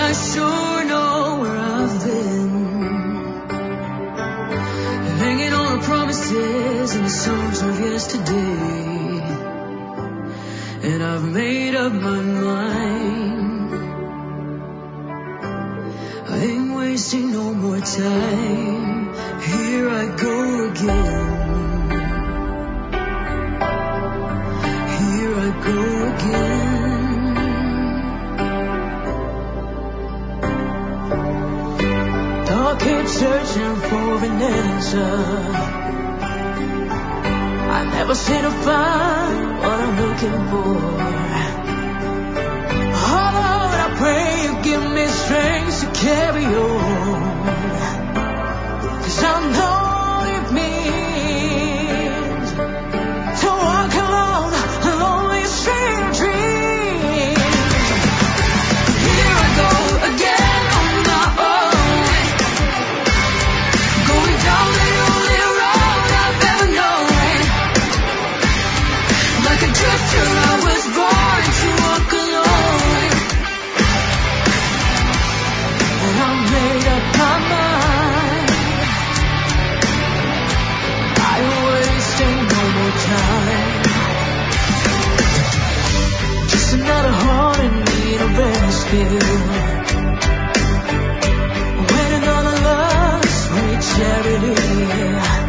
I sure know where I've been. Hanging on the promises and the songs of yesterday. And I've made up my mind. I ain't wasting no more time. Here I go again. Here I go again. I keep searching for an answer. I never seem to find what I'm looking for. Oh Lord, I pray you give me strength to carry on. 'Cause I know it means to walk alone, a lonely street of dreams. Here I go again on my own, going down the only road I've ever known. Like a drifter, I was born to walk alone. And I made up my mind. I ain't wasting no more time. Just another heart in need of rescue. Waiting on a love, sweet charity.